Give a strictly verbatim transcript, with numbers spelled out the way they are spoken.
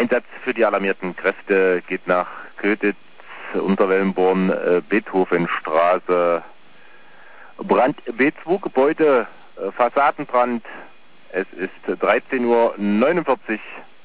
Einsatz für die alarmierten Kräfte geht nach Köditz, Unterwellenborn, äh, Beethovenstraße. Brand B zwei Gebäude, äh, Fassadenbrand. Es ist dreizehn Uhr neunundvierzig.